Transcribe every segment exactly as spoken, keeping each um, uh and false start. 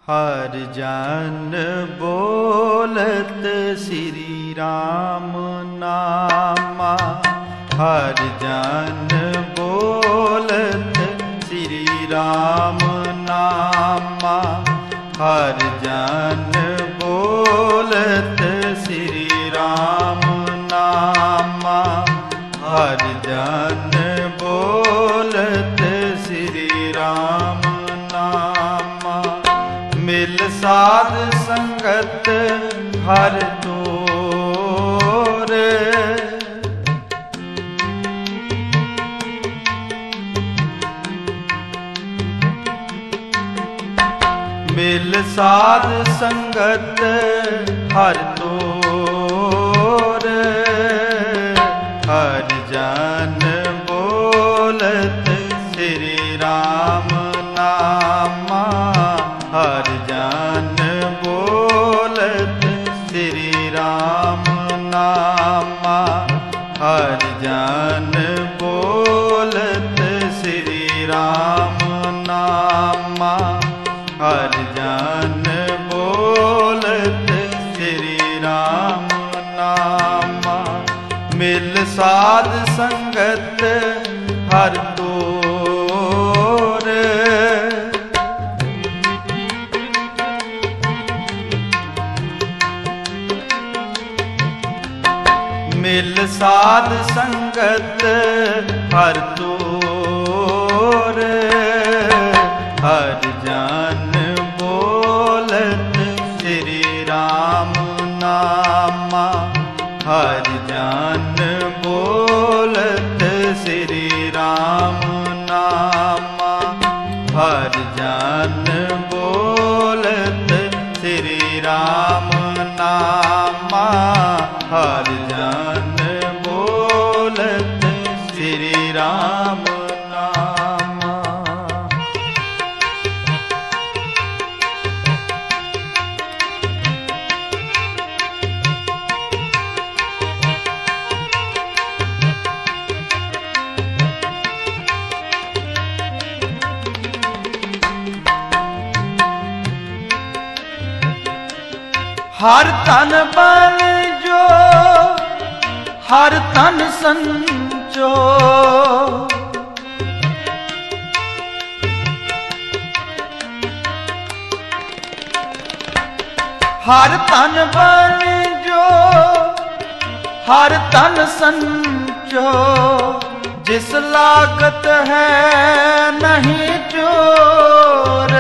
हर जन बोलत श्री राम नामा, हर जन बोलत श्री राम नामा, हर जन बोलत श्री राम नामा, हर जन बोलत श्री राम नामा। मिल साध संगत हर तोर, मिल साध संगत हर तोर, हर जन बोलत श्री राम नामा, हर जन बोलत श्री राम नामा, हर जन बोलत श्री राम नामा, हर जन बोलत श्री राम नामा। मिल साध संगत हर तोर, मिल साध संगत हर तोर, हर जन बोलत श्री राम नामा, हर जन बोलत श्री राम नामा, हर जन बोलत श्री राम नामा, हर जन बोलत श्री राम नामा। हर तन बन जो हर तन संचो, हर तन बन जो हर तन संचो, जिस लागत है नहीं चोर,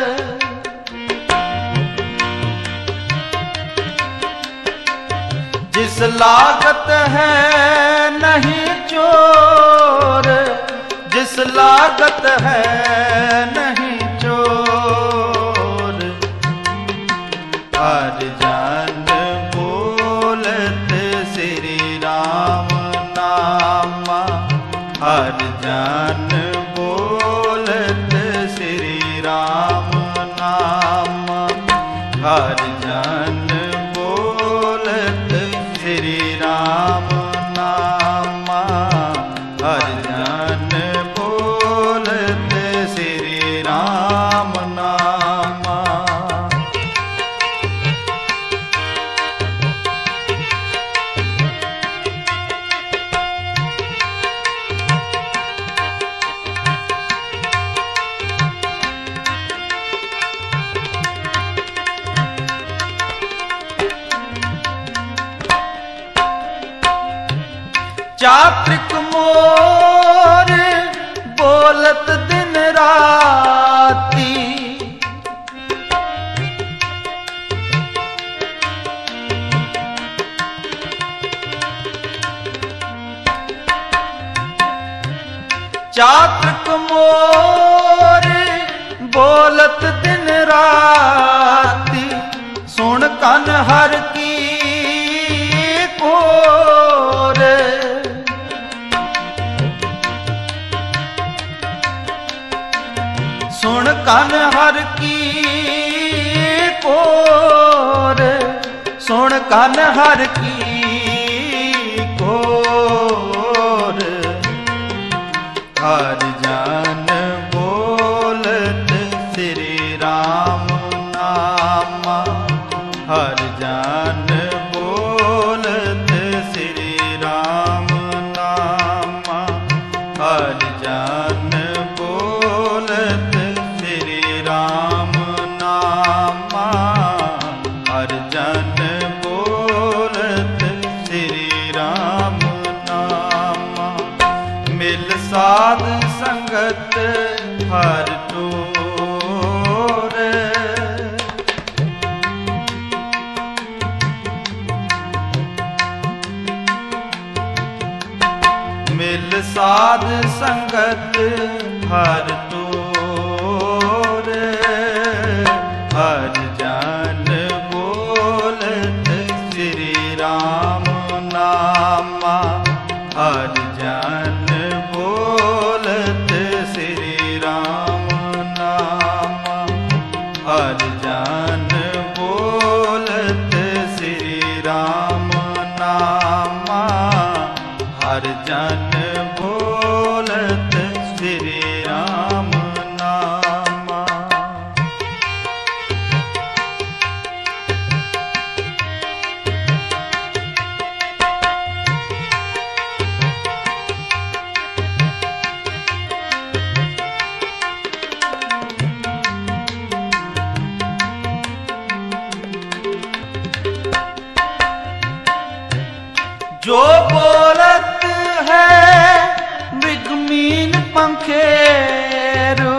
जिस लागत है नहीं चोर, जिस लागत है नहीं चोर, हर जन बोलत श्री राम नामा, हर जन बोलत श्री राम नामा, हर जन बोलत श्री राम नामा, हर जन बोलत श्री राम नामा। चात्रिक मोर बोलत दिन राती, चात्रिक मोर बोलत दिन राती, सुन कन हर की कोर, सुन कन हर की कोर, सुन कन हर की कोर, हर जन बोलत श्री राम नामा, मिल साध संगत हर टोर। मिल साध संगत हर टोर। हर जन बोलत श्री राम नामा। हर जन बोलत श्री राम नामा। हर जन बोलत श्री राम नामा। हर जन बोलत श्री राम नामा। जो बोलत है मृगमीन पंखेरु।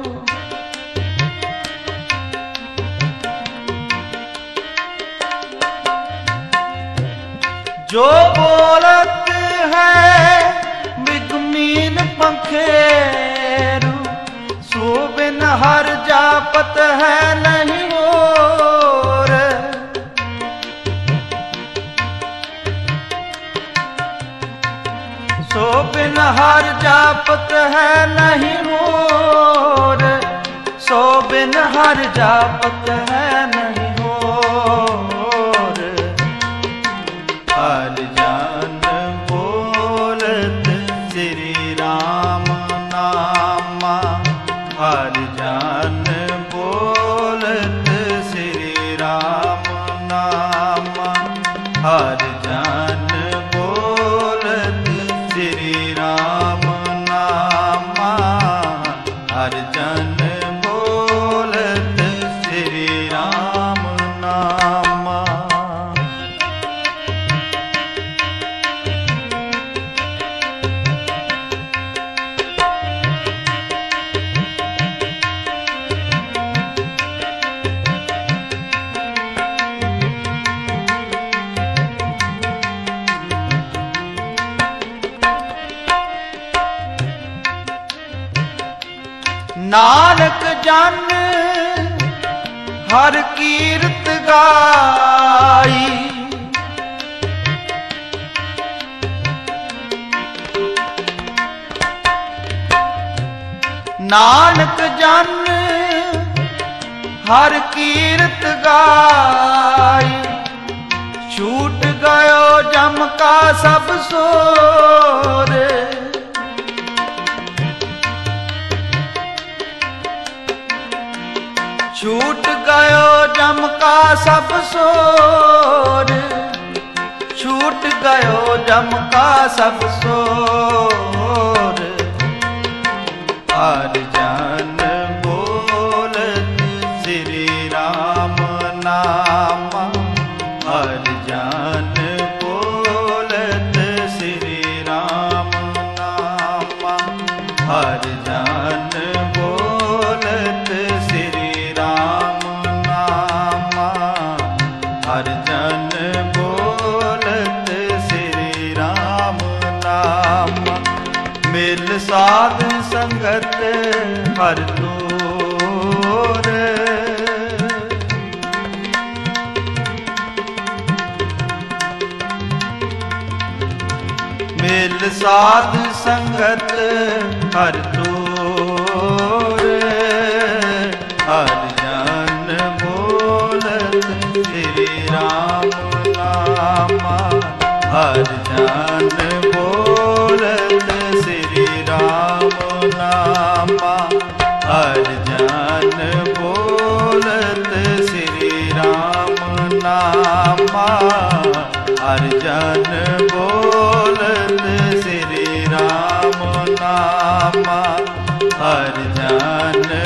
जो बोलत है मृगमीन पंखेरु। सो बिन हर जापत है नहीं और। सो बिन हर जापत है नहीं मोर। सो बिन हर जापत है नहीं मोर। हर जन बोलत श्री राम नामा। हर जन बोलत श्री राम नामा। हर जन बोलत श्री राम नामा। हर जन बोलत श्री राम नामा। नानक जन हर कीरत गाई। नानक जन हर कीरत गाई। छूट गयो जम का सब सोर। छूट गयो जम का सब सोर। छूट गयो जम का सब सोर। हर जन बोलत श्री राम नामा। हर जन बोलत श्री राम नामा। हर जन बोलत श्री राम नामा। हर जन बोलत श्री राम नामा। मिल साध संगत हर टोर। मिल साध संगत हर टोर। हर जन बोलत श्री राम नामा। हर जन बोलत श्री राम नामा। हर जन बोलत श्री राम नामा। हर जन बोलत श्री राम नामा। हर जन